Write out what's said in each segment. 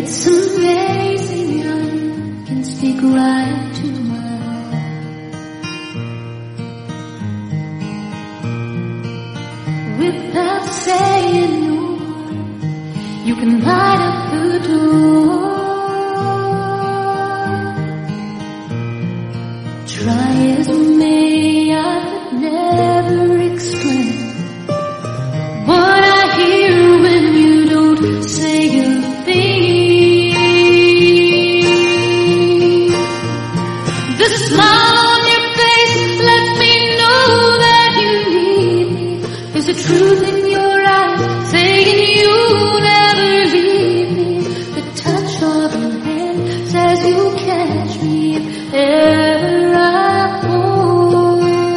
It's amazing how you can speak right to my heart. Without saying a word, you can light up the door. Try as may, I could never explain what I hear when you don't say a thing. The smile on your face lets me know that you need me. There's a truth in your eyes saying you'll never leave me. The touch of your hand says you'll catch me if ever I fall.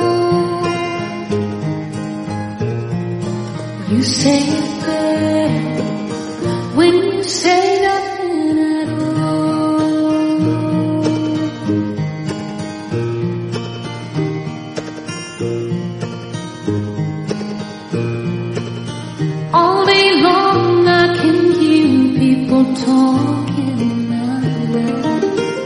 You say it best when you say nothing at all. All day long I can hear people talking out loud.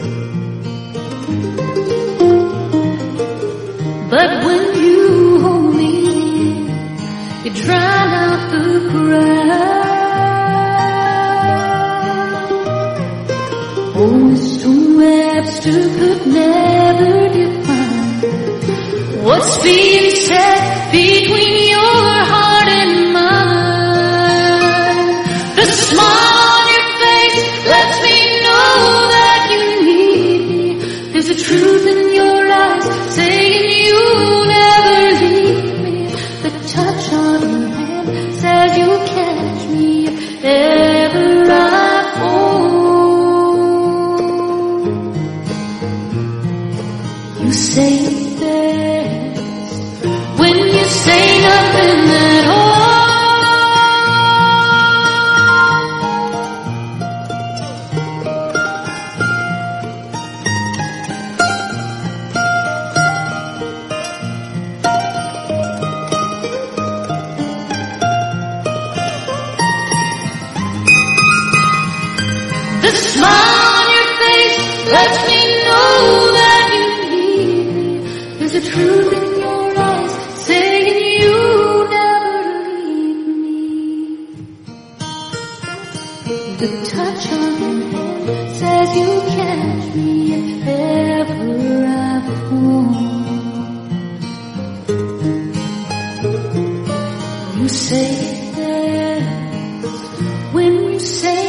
But when you hold me, you drown out the crowd. Oh, Mr. Webster could never define what's being said between your heart and mine. The smile on your face lets me know that you need me. There's a truth in your eyes saying you'll never leave me. The touch of your hand says you'll catch me if ever I fall. You say it best when you say nothing at all. The smile on your face lets me know that you need me. There's a truth in your eyes saying you'll never leave me. The touch of your hand says you'll catch me if ever I fall. You say it best when you say